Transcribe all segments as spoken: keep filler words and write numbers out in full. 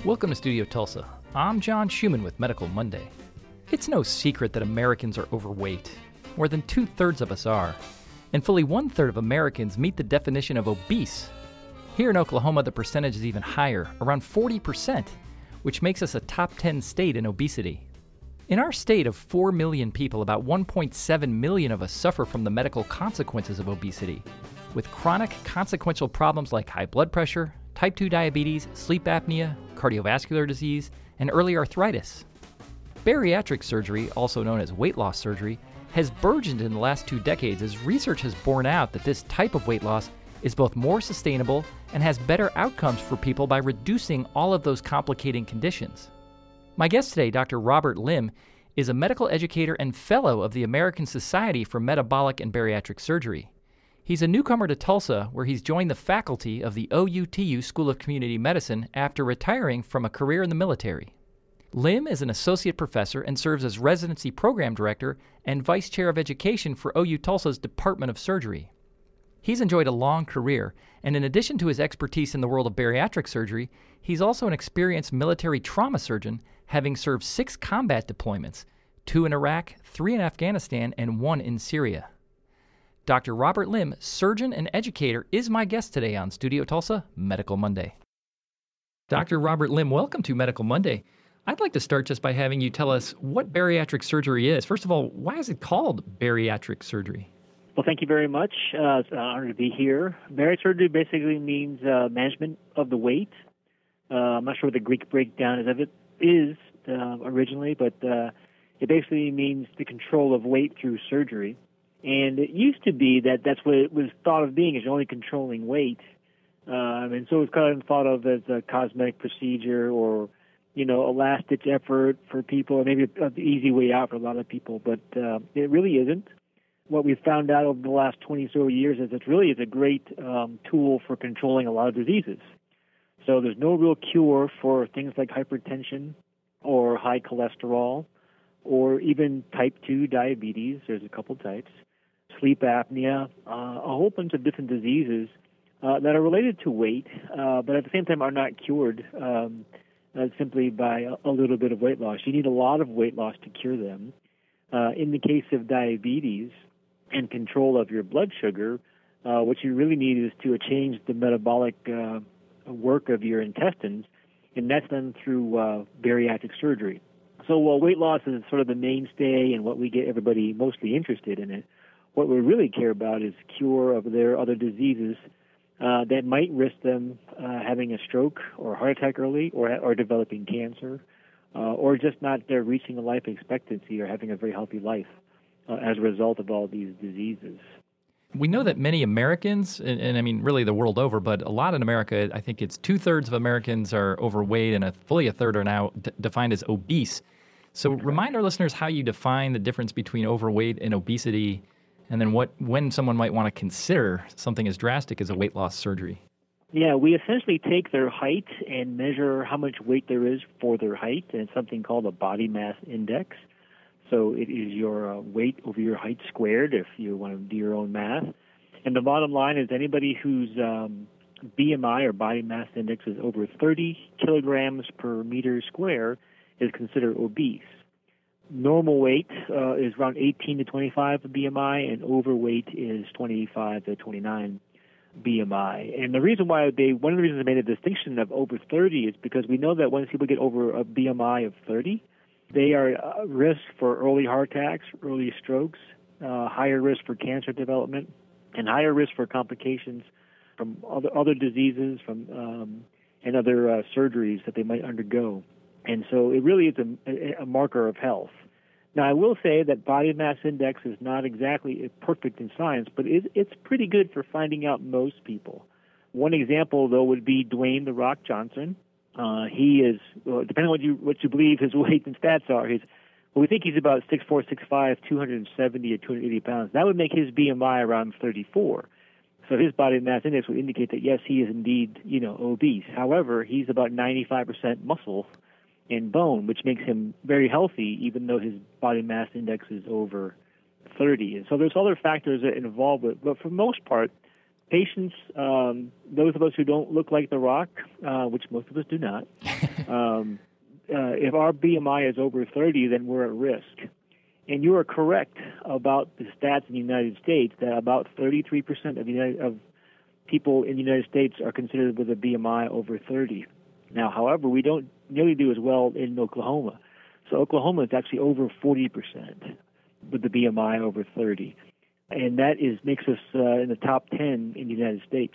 Welcome to Studio Tulsa. I'm John Schumann with Medical Monday. It's no secret that Americans are overweight. More than two-thirds of us are. And fully one-third of Americans meet the definition of obese. Here in Oklahoma, the percentage is even higher, around forty percent, which makes us a top ten state in obesity. In our state of four million people, about one point seven million of us suffer from the medical consequences of obesity, with chronic consequential problems like high blood pressure, type two diabetes, sleep apnea, cardiovascular disease, and early arthritis. Bariatric surgery, also known as weight loss surgery, has burgeoned in the last two decades as research has borne out that this type of weight loss is both more sustainable and has better outcomes for people by reducing all of those complicating conditions. My guest today, Doctor Robert Lim, is a medical educator and fellow of the American Society for Metabolic and Bariatric Surgery. He's a newcomer to Tulsa, where he's joined the faculty of the O U T U School of Community Medicine after retiring from a career in the military. Lim is an associate professor and serves as residency program director and vice chair of education for O U Tulsa's Department of Surgery. He's enjoyed a long career, and in addition to his expertise in the world of bariatric surgery, he's also an experienced military trauma surgeon, having served six combat deployments, two in Iraq, three in Afghanistan, and one in Syria. Doctor Robert Lim, surgeon and educator, is my guest today on Studio Tulsa Medical Monday. Doctor Robert Lim, welcome to Medical Monday. I'd like to start just by having you tell us what bariatric surgery is. First of all, why is it called bariatric surgery? Well, thank you very much. Uh, it's an honor to be here. Bariatric surgery basically means uh, management of the weight. Uh, I'm not sure what the Greek breakdown is of it is uh, originally, but uh, it basically means the control of weight through surgery. And it used to be that that's what it was thought of being, is only controlling weight. Um, and so it's kind of thought of as a cosmetic procedure or, you know, a last-ditch effort for people, or maybe an easy way out for a lot of people. But uh, it really isn't. What we've found out over the last twenty or so years is it really is a great um, tool for controlling a lot of diseases. So there's no real cure for things like hypertension or high cholesterol or even type two diabetes. There's a couple types. Sleep apnea, uh, a whole bunch of different diseases uh, that are related to weight, uh, but at the same time are not cured um, uh, simply by a, a little bit of weight loss. You need a lot of weight loss to cure them. Uh, in the case of diabetes and control of your blood sugar, uh, what you really need is to change the metabolic uh, work of your intestines, and that's done through uh, bariatric surgery. So while weight loss is sort of the mainstay and what we get everybody mostly interested in it, what we really care about is cure of their other diseases uh, that might risk them uh, having a stroke or heart attack early, or or developing cancer, uh, or just not uh, reaching a life expectancy or having a very healthy life uh, as a result of all these diseases. We know that many Americans, and, and I mean really the world over, but a lot in America, I think it's two-thirds of Americans are overweight and a, fully a third are now d- defined as obese. So remind our listeners how you define the difference between overweight and obesity, and then what when someone might want to consider something as drastic as a weight loss surgery. Yeah, we essentially take their height and measure how much weight there is for their height, and it's something called a body mass index. So it is your uh, weight over your height squared, if you want to do your own math. And the bottom line is anybody whose um, B M I or body mass index is over thirty kilograms per meter square is considered obese. Normal weight uh, is around eighteen to twenty-five B M I, and overweight is twenty-five to twenty-nine B M I. And the reason why they, one of the reasons they made a distinction of over thirty is because we know that once people get over a B M I of thirty, they are at risk for early heart attacks, early strokes, uh, higher risk for cancer development, and higher risk for complications from other other diseases, from um, and other uh, surgeries that they might undergo. And so it really is a, a marker of health. Now, I will say that body mass index is not exactly perfect in science, but it, it's pretty good for finding out most people. One example, though, would be Dwayne "The Rock" Johnson. Uh, he is, well, depending on what you what you believe his weight and stats are, he's, well, we think he's about six four, six five, two hundred seventy or two hundred eighty pounds. That would make his B M I around thirty-four. So his body mass index would indicate that, yes, he is indeed, you know, obese. However, he's about ninety-five percent muscle and bone, which makes him very healthy, even though his body mass index is over thirty. And so there's other factors that involve it. But for the most part, patients, um, those of us who don't look like The Rock, uh, which most of us do not, Um, uh, if our B M I is over thirty, then we're at risk. And you are correct about the stats in the United States that about thirty-three percent of, the United, of people in the United States are considered with a B M I over thirty. Now, however, we don't nearly do as well in Oklahoma. So Oklahoma is actually over forty percent with the B M I over thirty. And that is makes us uh, in the top ten in the United States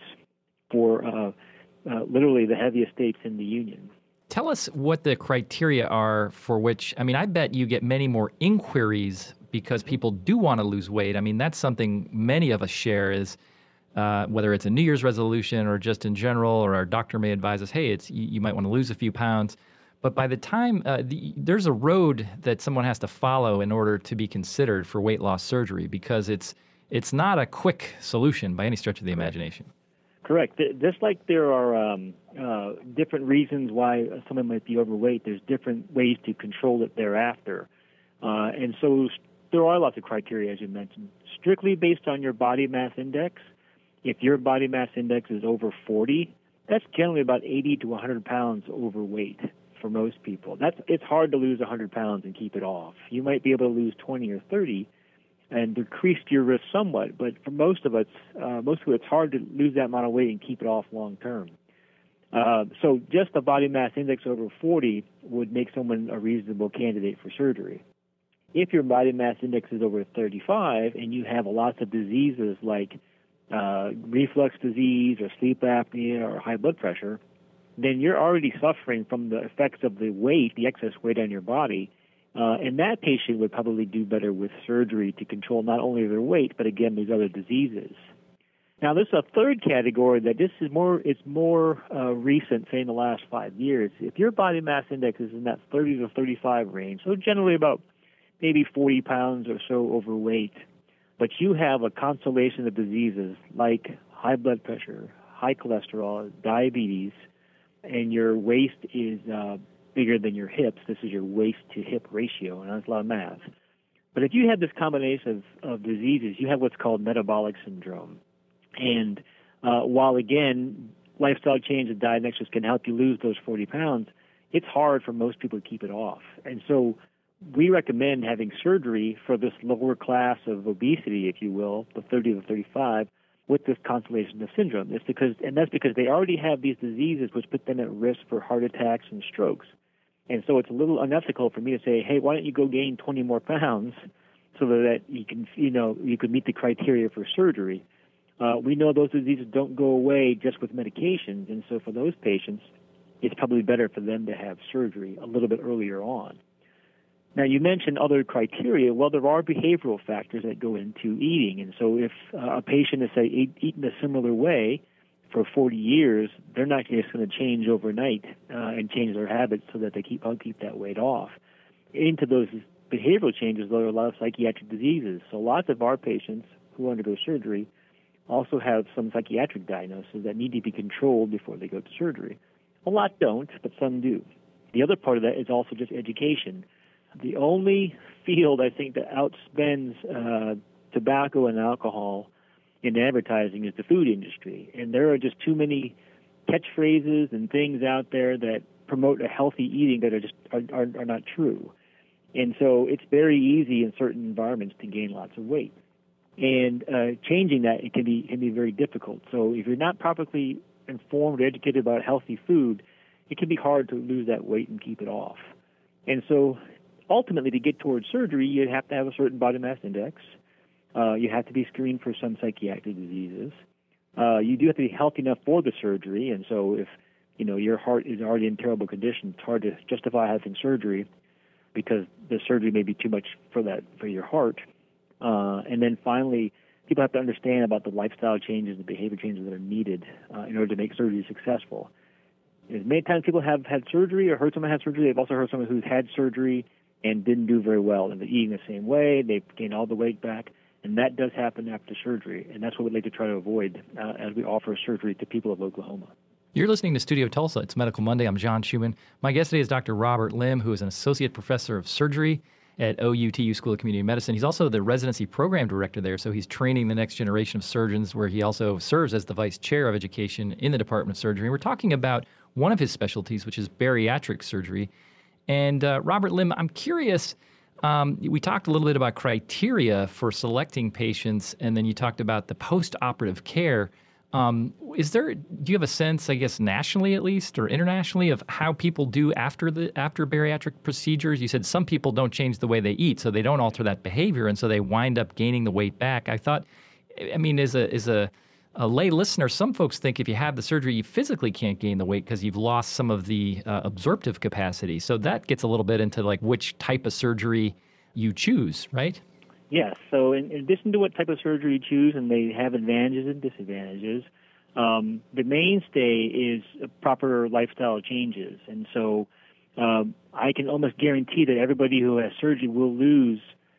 for uh, uh, literally the heaviest states in the Union. Tell us what the criteria are for which, I mean, I bet you get many more inquiries because people do want to lose weight. I mean, that's something many of us share is uh, whether it's a New Year's resolution or just in general, or our doctor may advise us, hey, it's you, you might want to lose a few pounds. But by the time, uh, the, there's a road that someone has to follow in order to be considered for weight loss surgery because it's it's not a quick solution by any stretch of the imagination. Correct. Just like there are um, uh, different reasons why someone might be overweight, there's different ways to control it thereafter. Uh, and so there are lots of criteria, as you mentioned. Strictly based on your body mass index, if your body mass index is over forty, that's generally about eighty to one hundred pounds overweight for most people. That's It's hard to lose one hundred pounds and keep it off. You might be able to lose twenty or thirty and decreased your risk somewhat, but for most of us, uh, most people, it's hard to lose that amount of weight and keep it off long term. Uh, so just a body mass index over forty would make someone a reasonable candidate for surgery. If your body mass index is over thirty-five and you have lots of diseases like uh, reflux disease or sleep apnea or high blood pressure, then you're already suffering from the effects of the weight, the excess weight on your body. Uh, and that patient would probably do better with surgery to control not only their weight, but again, these other diseases. Now, there's a third category that this is more, it's more uh, recent, say in the last five years. If your body mass index is in that thirty to thirty-five range, so generally about maybe forty pounds or so overweight, but you have a constellation of diseases like high blood pressure, high cholesterol, diabetes, and your waist is uh, bigger than your hips. This is your waist to hip ratio, and that's a lot of math. But if you have this combination of, of diseases, you have what's called metabolic syndrome. And uh, while, again, lifestyle change and diet and exercise can help you lose those forty pounds, it's hard for most people to keep it off. And so we recommend having surgery for this lower class of obesity, if you will, the thirty to thirty-five, with this constellation of syndrome. It's because, and that's because they already have these diseases which put them at risk for heart attacks and strokes. And so it's a little unethical for me to say, hey, why don't you go gain twenty more pounds so that you can, you know, you could meet the criteria for surgery. Uh, we know those diseases don't go away just with medications, and so for those patients, it's probably better for them to have surgery a little bit earlier on. Now, you mentioned other criteria. Well, there are behavioral factors that go into eating, and so if uh, a patient is, say, eat, eaten a similar way for forty years, they're not just going to change overnight uh, and change their habits so that they keep keep that weight off. Into those behavioral changes, there are a lot of psychiatric diseases. So lots of our patients who undergo surgery also have some psychiatric diagnoses that need to be controlled before they go to surgery. A lot don't, but some do. The other part of that is also just education. The only field, I think, that outspends uh, tobacco and alcohol in advertising is the food industry. And there are just too many catchphrases and things out there that promote a healthy eating that are just are, are, are not true. And so it's very easy in certain environments to gain lots of weight. And uh, changing that, it can be can be very difficult. So if you're not properly informed or educated about healthy food, it can be hard to lose that weight and keep it off. And so ultimately, to get towards surgery, you have to have a certain body mass index. Uh, you have to be screened for some psychiatric diseases. Uh, you do have to be healthy enough for the surgery. And so if, you know, your heart is already in terrible condition, it's hard to justify having surgery because the surgery may be too much for that for your heart. Uh, and then finally, people have to understand about the lifestyle changes, the behavior changes that are needed uh, in order to make surgery successful. As many times people have had surgery or heard someone have surgery, they've also heard someone who's had surgery and didn't do very well, and they're eating the same way, they've gained all the weight back, and that does happen after surgery, and that's what we'd like to try to avoid uh, as we offer surgery to people of Oklahoma. You're listening to Studio Tulsa. It's Medical Monday. I'm John Schumann. My guest today is Doctor Robert Lim, who is an associate professor of surgery at O U T U School of Community Medicine. He's also the residency program director there, so he's training the next generation of surgeons, where he also serves as the vice chair of education in the Department of Surgery. And we're talking about one of his specialties, which is bariatric surgery. And uh, Robert Lim, I'm curious, um, we talked a little bit about criteria for selecting patients, and then you talked about the post-operative care. Um, is there, do you have a sense, I guess, nationally at least, or internationally, of how people do after the after bariatric procedures? You said some people don't change the way they eat, so they don't alter that behavior, and so they wind up gaining the weight back. I thought, I mean, as a as a, a lay listener, some folks think if you have the surgery, you physically can't gain the weight because you've lost some of the uh, absorptive capacity. So that gets a little bit into like which type of surgery you choose, right? Yes. So in, in addition to what type of surgery you choose, and they have advantages and disadvantages, um, the mainstay is proper lifestyle changes. And so um, I can almost guarantee that everybody who has surgery will lose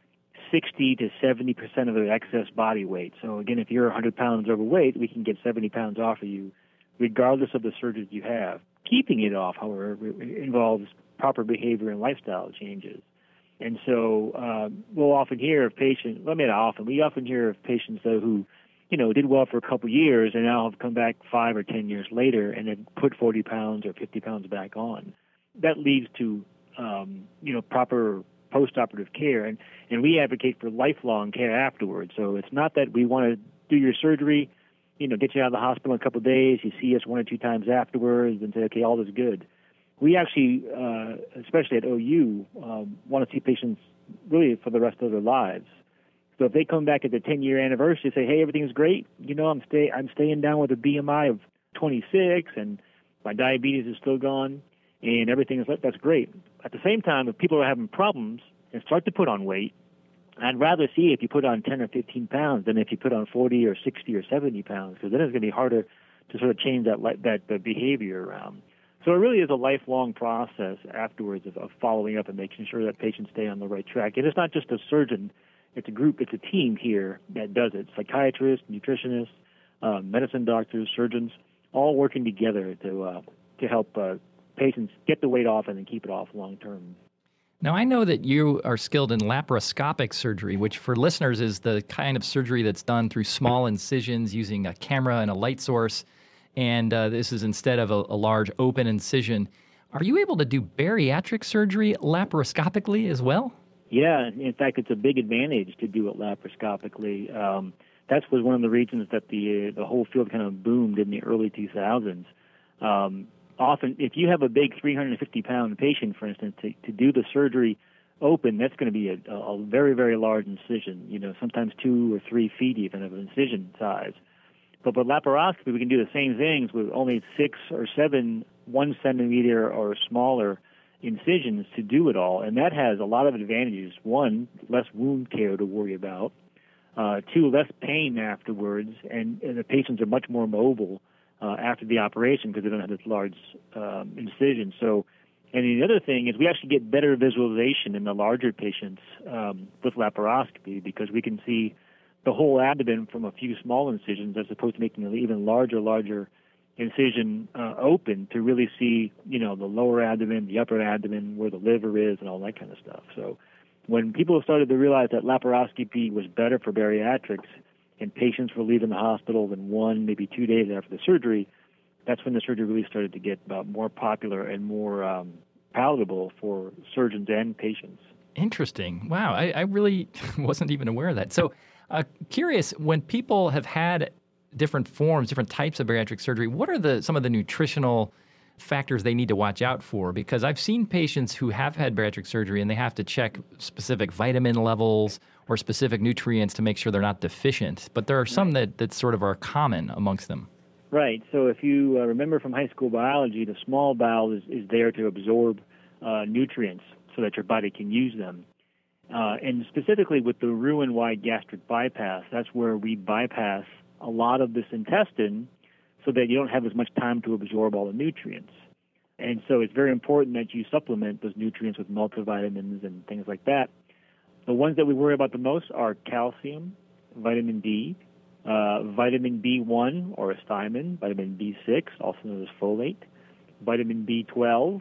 sixty to seventy percent of their excess body weight. So again, if you're one hundred pounds overweight, we can get seventy pounds off of you, regardless of the surgery you have. Keeping it off, however, involves proper behavior and lifestyle changes. And so uh, we'll often hear of patients, well, I mean, not often, we often hear of patients, though, who, you know, did well for a couple of years and now have come back five or ten years later and have put forty pounds or fifty pounds back on. That leads to, um, you know, proper post-operative care. And, and we advocate for lifelong care afterwards. So it's not that we want to do your surgery, you know, get you out of the hospital in a couple of days, you see us one or two times afterwards and say, okay, all is good. We actually, uh, especially at O U, um, want to see patients really for the rest of their lives. So if they come back at the ten-year anniversary and say, hey, everything's great, you know, I'm stay I'm staying down with a B M I of twenty-six and my diabetes is still gone and everything is, that's great. At the same time, if people are having problems and start to put on weight, I'd rather see if you put on ten or fifteen pounds than if you put on forty or sixty or seventy pounds, because then it's going to be harder to sort of change that that, that behavior around. So it really is a lifelong process afterwards of, of following up and making sure that patients stay on the right track. And it's not just a surgeon. It's a group, it's a team here that does it. Psychiatrists, nutritionists, uh, medicine doctors, surgeons, all working together to uh, to help uh, patients get the weight off and then keep it off long term. Now, I know that you are skilled in laparoscopic surgery, which for listeners is the kind of surgery that's done through small incisions using a camera and a light source. And uh, this is instead of a, a large open incision. Are you able to do bariatric surgery laparoscopically as well? Yeah, in fact, it's a big advantage to do it laparoscopically. Um, that was one of the reasons that the uh, the whole field kind of boomed in the early two thousands. Um, often, if you have a big three hundred fifty pound patient, for instance, to, to do the surgery open, that's going to be a, a very, very large incision, you know, sometimes two or three feet even of an incision size. But with laparoscopy, we can do the same things with only six or seven one centimeter or smaller incisions to do it all. And that has a lot of advantages. One, less wound care to worry about. Uh, two, less pain afterwards. And, and the patients are much more mobile uh, after the operation because they don't have this large um, incision. So, and the other thing is we actually get better visualization in the larger patients um, with laparoscopy because we can see the whole abdomen from a few small incisions as opposed to making an even larger, larger incision uh, open to really see, you know, the lower abdomen, the upper abdomen, where the liver is, and all that kind of stuff. So when people started to realize that laparoscopy was better for bariatrics and patients were leaving the hospital in one, maybe two days after the surgery, that's when the surgery really started to get uh, more popular and more um, palatable for surgeons and patients. Interesting. Wow, I, I really wasn't even aware of that. So Uh, curious, when people have had different forms, different types of bariatric surgery, what are the some of the nutritional factors they need to watch out for? Because I've seen patients who have had bariatric surgery and they have to check specific vitamin levels or specific nutrients to make sure they're not deficient. But there are some Right. that, that sort of are common amongst them. Right. So if you uh, remember from high school biology, the small bowel is, is there to absorb uh, nutrients so that your body can use them. Uh, and specifically with the Roux-en-Y gastric bypass, that's where we bypass a lot of this intestine so that you don't have as much time to absorb all the nutrients. And so it's very important that you supplement those nutrients with multivitamins and things like that. The ones that we worry about the most are calcium, vitamin D, uh, vitamin B one or thiamine, vitamin B six, also known as folate, vitamin B twelve,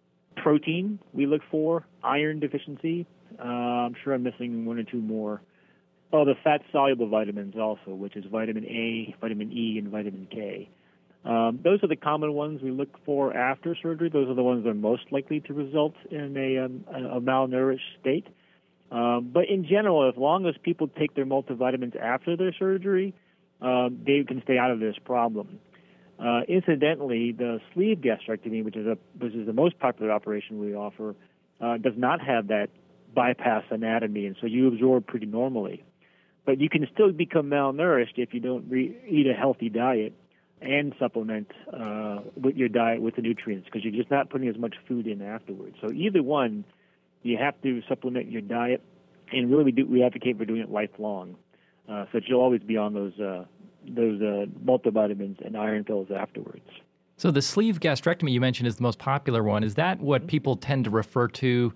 protein we look for, iron deficiency. Uh, I'm sure I'm missing one or two more. Oh, the fat-soluble vitamins also, which is vitamin A, vitamin E, and vitamin K. Um, those are the common ones we look for after surgery. Those are the ones that are most likely to result in a, um, a malnourished state. Um, but in general, as long as people take their multivitamins after their surgery, um, they can stay out of this problem. Uh, incidentally, the sleeve gastrectomy, which is a which is the most popular operation we offer, uh, does not have that bypass anatomy, and so you absorb pretty normally. But you can still become malnourished if you don't re- eat a healthy diet and supplement uh, with your diet with the nutrients, because you're just not putting as much food in afterwards. So either one, you have to supplement your diet, and really we do we advocate for doing it lifelong, uh, so that you'll always be on those uh, those uh, multivitamins and iron pills afterwards. So the sleeve gastrectomy you mentioned is the most popular one. Is that what people tend to refer to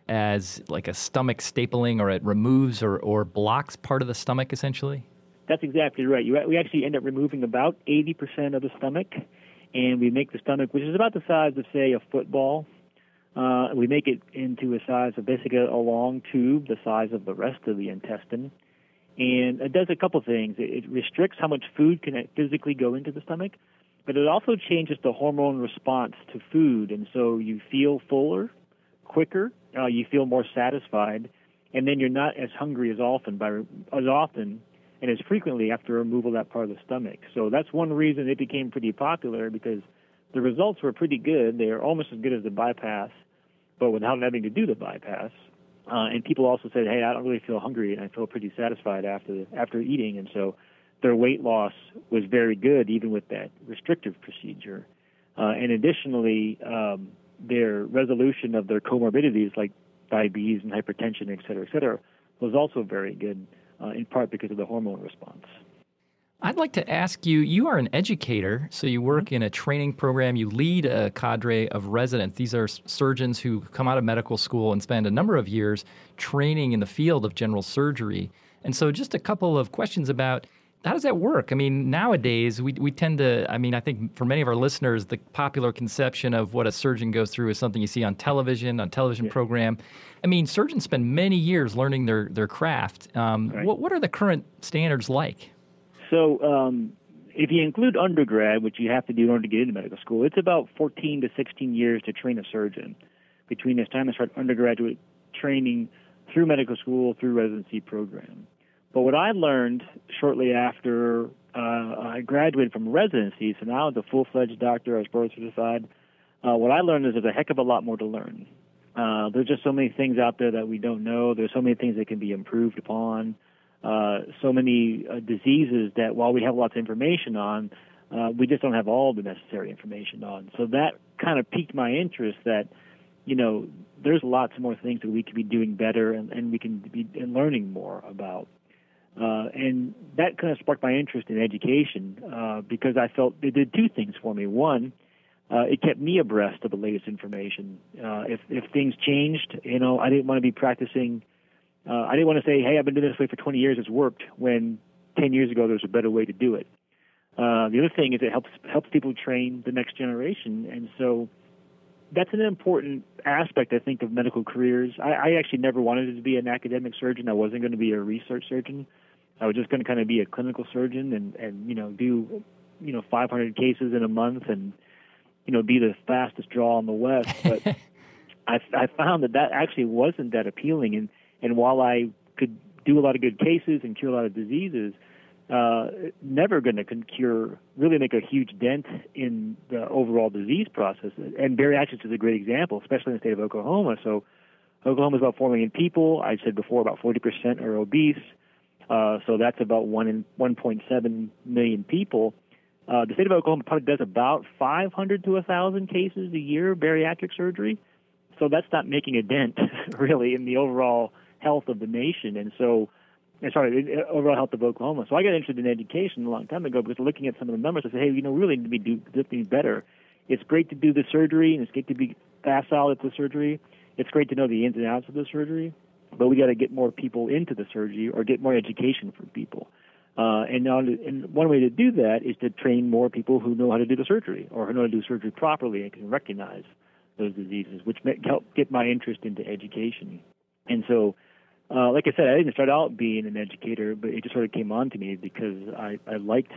as like a stomach stapling, or it removes or, or blocks part of the stomach essentially? That's exactly right. You, we actually end up removing about eighty percent of the stomach, and we make the stomach, which is about the size of, say, a football, uh, we make it into a size of basically a long tube the size of the rest of the intestine. And it does a couple things. It, it restricts how much food can physically go into the stomach, but it also changes the hormone response to food, and so you feel fuller, quicker, uh, you feel more satisfied, and then you're not as hungry as often by as often and as frequently after removal of that part of the stomach. So that's one reason it became pretty popular, because the results were pretty good. They are almost as good as the bypass, but without having to do the bypass. Uh, and people also said, hey, I don't really feel hungry, and I feel pretty satisfied after after eating. And so their weight loss was very good, even with that restrictive procedure. Uh, and additionally, um, their resolution of their comorbidities like diabetes and hypertension, et cetera, et cetera, was also very good, uh, in part because of the hormone response. I'd like to ask you, you are an educator, so you work in a training program, you lead a cadre of residents. These are surgeons who come out of medical school and spend a number of years training in the field of general surgery. And so just a couple of questions about, how does that work? I mean, nowadays, we we tend to, I mean, I think for many of our listeners, the popular conception of what a surgeon goes through is something you see on television, on television yeah. program. I mean, surgeons spend many years learning their, their craft. Um, right. what, what are the current standards like? So um, if you include undergrad, which you have to do in order to get into medical school, it's about fourteen to sixteen years to train a surgeon between the time they start undergraduate training through medical school, through residency program. But what I learned shortly after uh, I graduated from residency, so now as a full-fledged doctor, I was board certified, uh, what I learned is there's a heck of a lot more to learn. Uh, there's just so many things out there that we don't know. There's so many things that can be improved upon. Uh, so many uh, diseases that while we have lots of information on, uh, we just don't have all the necessary information on. So that kind of piqued my interest that, you know, there's lots more things that we could be doing better and, and we can be learning more about. Uh, and that kind of sparked my interest in education uh, because I felt it did two things for me. One, uh, it kept me abreast of the latest information. Uh, if, if things changed, you know, I didn't want to be practicing Uh, I didn't want to say, hey, I've been doing this way for twenty years, it's worked, when ten years ago there was a better way to do it. Uh, the other thing is it helps helps people train the next generation, and so that's an important aspect, I think, of medical careers. I, I actually never wanted to be an academic surgeon. I wasn't going to be a research surgeon. I was just going to kind of be a clinical surgeon and, and you know, do, you know, five hundred cases in a month and, you know, be the fastest draw in the West. But I, I found that that actually wasn't that appealing, and And while I could do a lot of good cases and cure a lot of diseases, uh, never going to cure, really make a huge dent in the overall disease process. And bariatrics is a great example, especially in the state of Oklahoma. So Oklahoma is about four million people. I said before about forty percent are obese. Uh, so that's about one in one point seven million people. Uh, the state of Oklahoma probably does about five hundred to one thousand cases a year, bariatric surgery. So that's not making a dent, really, in the overall health of the nation, and so, sorry, overall health of Oklahoma. So I got interested in education a long time ago because looking at some of the numbers, I said, hey, you know, we really need to be do things better. It's great to do the surgery, and it's great to be facile at the surgery. It's great to know the ins and outs of the surgery, but we got to get more people into the surgery or get more education for people. Uh, and, now, and one way to do that is to train more people who know how to do the surgery or who know how to do surgery properly and can recognize those diseases, which helped get my interest into education. And so, uh, like I said, I didn't start out being an educator, but it just sort of came on to me because I, I liked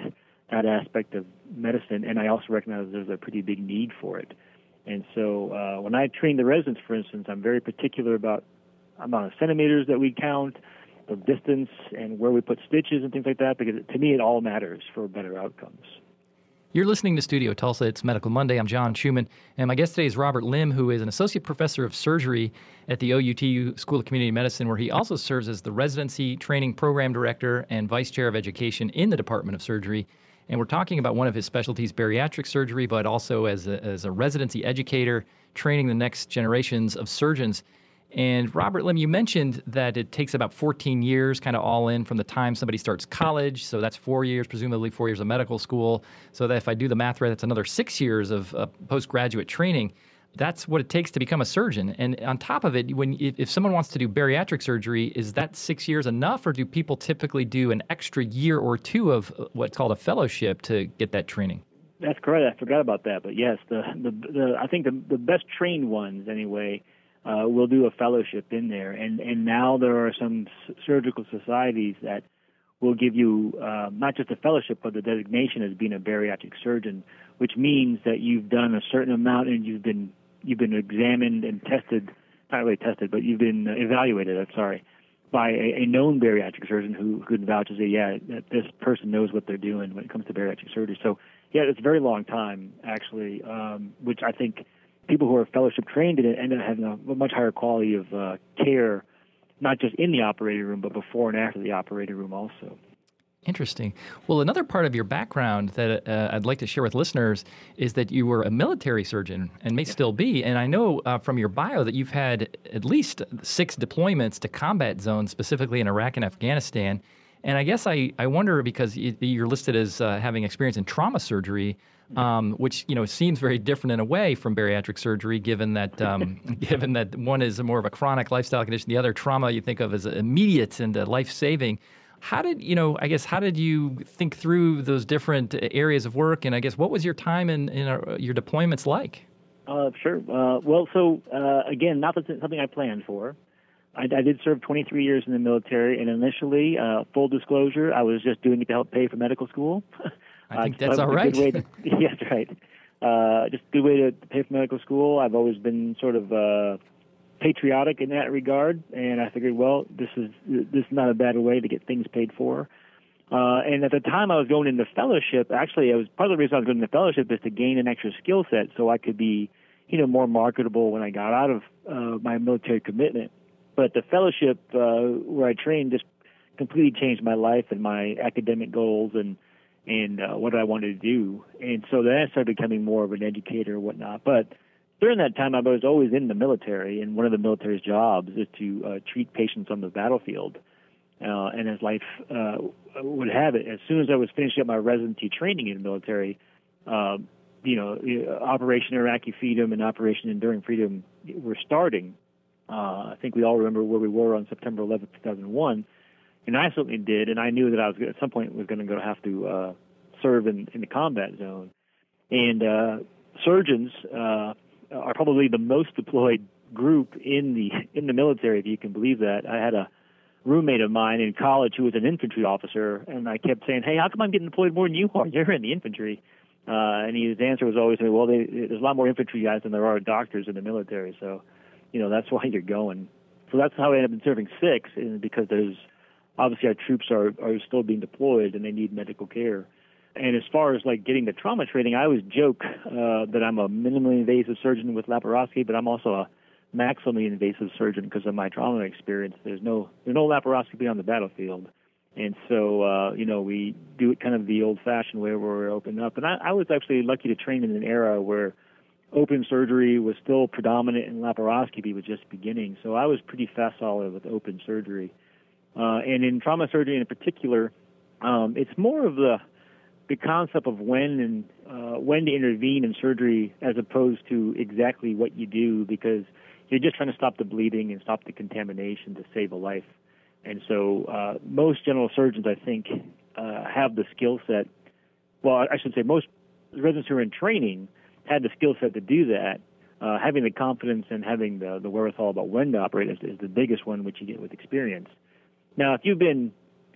that aspect of medicine, and I also recognize there's a pretty big need for it. And so uh, when I train the residents, for instance, I'm very particular about amount of centimeters that we count, the distance, and where we put stitches and things like that, because to me it all matters for better outcomes. You're listening to Studio Tulsa. It's Medical Monday. I'm John Schumann, and my guest today is Robert Lim, who is an associate professor of surgery at the O U T U School of Community Medicine, where he also serves as the residency training program director and vice chair of education in the Department of Surgery. And we're talking about one of his specialties, bariatric surgery, but also as a, as a residency educator, training the next generations of surgeons. And Robert Lim, you mentioned that it takes about fourteen years, kind of all in, from the time somebody starts college. So that's four years, presumably four years of medical school. So that if I do the math right, that's another six years of uh, postgraduate training. That's what it takes to become a surgeon. And on top of it, when if, if someone wants to do bariatric surgery, is that six years enough, or do people typically do an extra year or two of what's called a fellowship to get that training? That's correct. I forgot about that. But yes, the the, the I think the the best trained ones anyway. Uh, we'll do a fellowship in there, and, and now there are some s- surgical societies that will give you uh, not just a fellowship, but the designation as being a bariatric surgeon, which means that you've done a certain amount and you've been you've been examined and tested, not really tested, but you've been evaluated. I'm sorry, by a, a known bariatric surgeon who could vouch and say, yeah, that this person knows what they're doing when it comes to bariatric surgery. So, yeah, it's a very long time actually, um, which I think. People who are fellowship trained in it end up having a much higher quality of uh, care, not just in the operating room, but before and after the operating room also. Interesting. Well, another part of your background that uh, I'd like to share with listeners is that you were a military surgeon and may still be. And I know uh, from your bio that you've had at least six deployments to combat zones, specifically in Iraq and Afghanistan. And I guess I, I wonder, because you're listed as uh, having experience in trauma surgery, um, which, you know, seems very different in a way from bariatric surgery, given that um, given that one is more of a chronic lifestyle condition, the other trauma you think of as immediate and uh, life-saving. How did, you know, I guess, how did you think through those different areas of work? And I guess, what was your time in, in uh, your deployments like? Uh, sure. Uh, well, so, uh, again, not something I planned for. I, I did serve twenty-three years in the military, and initially, uh, full disclosure, I was just doing it to help pay for medical school. I think uh, that's so all right. To, yes, right. Uh, just a good way to, to pay for medical school. I've always been sort of uh, patriotic in that regard, and I figured, well, this is this is not a bad way to get things paid for. Uh, and at the time I was going into fellowship, actually, it was part of the reason I was going into fellowship is to gain an extra skill set so I could be, you know, more marketable when I got out of uh, my military commitment. But the fellowship uh, where I trained just completely changed my life and my academic goals and and uh, what I wanted to do. And so then I started becoming more of an educator and whatnot. But during that time, I was always in the military, and one of the military's jobs is to uh, treat patients on the battlefield. Uh, and as life uh, would have it, as soon as I was finishing up my residency training in the military, uh, you know, Operation Iraqi Freedom and Operation Enduring Freedom were starting. Uh, I think we all remember where we were on September eleventh, two thousand one. And I certainly did, and I knew that I was at some point was going to go have to uh, serve in, in the combat zone. And uh, surgeons uh, are probably the most deployed group in the in the military, if you can believe that. I had a roommate of mine in college who was an infantry officer, and I kept saying, "Hey, how come I'm getting deployed more than you are? You're in the infantry." Uh, and his answer was always, "Well, they, there's a lot more infantry guys than there are doctors in the military, so you know that's why you're going." So that's how I ended up serving six, is because there's obviously our troops are, are still being deployed and they need medical care. And as far as like getting the trauma training, I always joke uh, that I'm a minimally invasive surgeon with laparoscopy, but I'm also a maximally invasive surgeon because of my trauma experience. There's no there's no laparoscopy on the battlefield, and so uh, you know we do it kind of the old-fashioned way where we're open up. And I, I was actually lucky to train in an era where open surgery was still predominant and laparoscopy was just beginning. So I was pretty facile with open surgery. Uh, and in trauma surgery in particular, um, it's more of the the concept of when and uh, when to intervene in surgery as opposed to exactly what you do, because you're just trying to stop the bleeding and stop the contamination to save a life. And so uh, most general surgeons, I think, uh, have the skill set. Well, I should say most residents who are in training had the skill set to do that. Uh, having the confidence and having the, the wherewithal about when to operate is, is the biggest one, which you get with experience. Now, if you've been,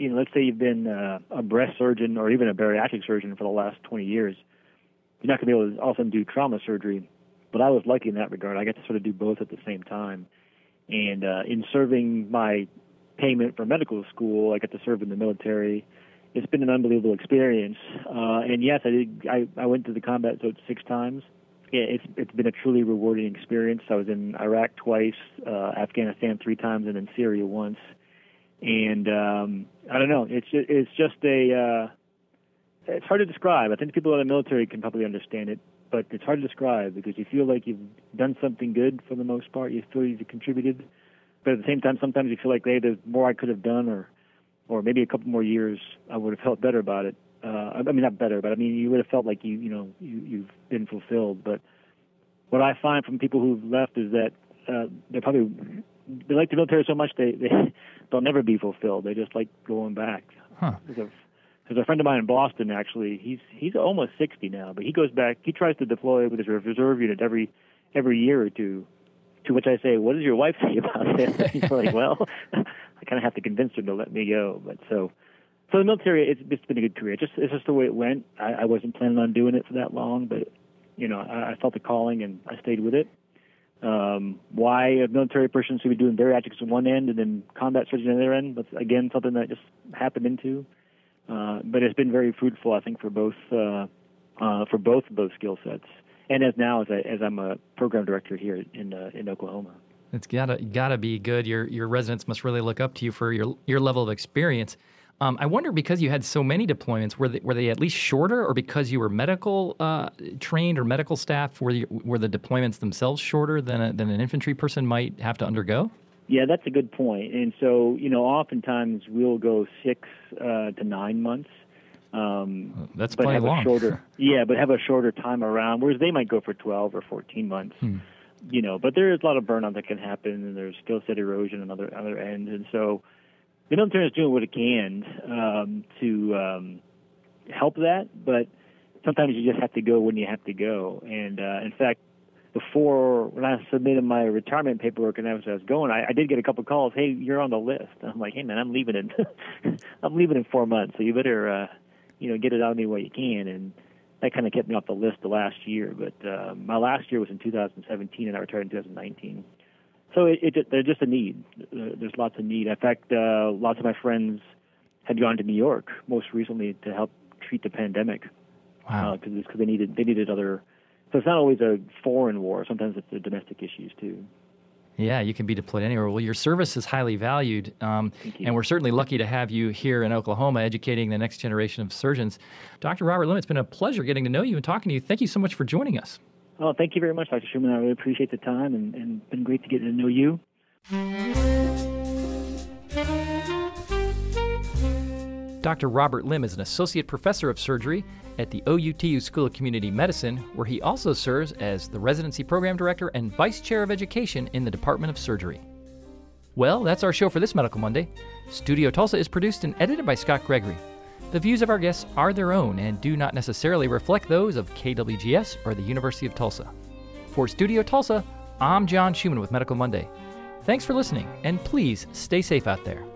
you know, let's say you've been uh, a breast surgeon or even a bariatric surgeon for the last twenty years, you're not going to be able to all of a sudden do trauma surgery. But I was lucky in that regard. I got to sort of do both at the same time. And uh, in serving my payment for medical school, I got to serve in the military. It's been an unbelievable experience. Uh, and yes, I did. I, I went to the combat zone six times. Yeah, it's it's been a truly rewarding experience. I was in Iraq twice, uh, Afghanistan three times, and then Syria once. And um, I don't know. It's just, it's just a. Uh, it's hard to describe. I think people in the military can probably understand it, but it's hard to describe because you feel like you've done something good for the most part. You feel you've contributed, but at the same time, sometimes you feel like, hey, there's more I could have done, or or maybe a couple more years I would have felt better about it. Uh, I mean, not better, but I mean, you would have felt like you, you know, you, you've been fulfilled. But what I find from people who've left is that uh, they're probably they like the military so much they, they they'll never be fulfilled. They just like going back. Huh. There's a, there's a friend of mine in Boston. Actually, he's he's almost sixty now, but he goes back. He tries to deploy with his reserve unit every every year or two. To which I say, "What does your wife say about this?" He's like, "Well, I kind of have to convince her to let me go." But so. So the military, it's, it's been a good career. Just it's just the way it went. I, I wasn't planning on doing it for that long, but you know, I, I felt the calling and I stayed with it. Um, why a military person should be doing bariatrics on one end and then combat surgery on the other end? But again, something that just happened into. Uh, but it's been very fruitful, I think, for both uh, uh, for both of those skill sets. And as now as I as I'm a program director here in uh, in Oklahoma. It's gotta gotta be good. Your your residents must really look up to you for your your level of experience. Um, I wonder, because you had so many deployments, were they, were they at least shorter, or because you were medical uh, trained or medical staff, were, you, were the deployments themselves shorter than a, than an infantry person might have to undergo? Yeah, that's a good point. And so, you know, oftentimes we'll go six uh, to nine months. Um, that's but plenty have long. A shorter, yeah, but have a shorter time around, whereas they might go for twelve or fourteen months. Hmm. You know, but there is a lot of burnout that can happen, and there's skill set erosion on other other ends, and so. The military is doing what it can um, to um, help that, but sometimes you just have to go when you have to go. And uh, in fact, before when I submitted my retirement paperwork and as I was going, I, I did get a couple of calls. Hey, you're on the list. And I'm like, hey man, I'm leaving in I'm leaving in four months, so you better uh, you know get it out any way you can. And that kind of kept me off the list the last year. But uh, my last year was in two thousand seventeen, and I retired in two thousand nineteen. So it, it, there's just a need. There's lots of need. In fact, uh, lots of my friends had gone to New York most recently to help treat the pandemic. Wow. Because uh, they needed they needed other. So it's not always a foreign war. Sometimes it's the domestic issues too. Yeah, you can be deployed anywhere. Well, your service is highly valued, um, and we're certainly lucky to have you here in Oklahoma educating the next generation of surgeons. Doctor Robert Lim, it's been a pleasure getting to know you and talking to you. Thank you so much for joining us. Oh, thank you very much, Doctor Shuman. I really appreciate the time, and, and it's been great to get to know you. Doctor Robert Lim is an associate professor of surgery at the O U T U School of Community Medicine, where he also serves as the residency program director and vice chair of education in the Department of Surgery. Well, that's our show for this Medical Monday. Studio Tulsa is produced and edited by Scott Gregory. The views of our guests are their own and do not necessarily reflect those of K W G S or the University of Tulsa. For Studio Tulsa, I'm John Shuman with Medical Monday. Thanks for listening, and please stay safe out there.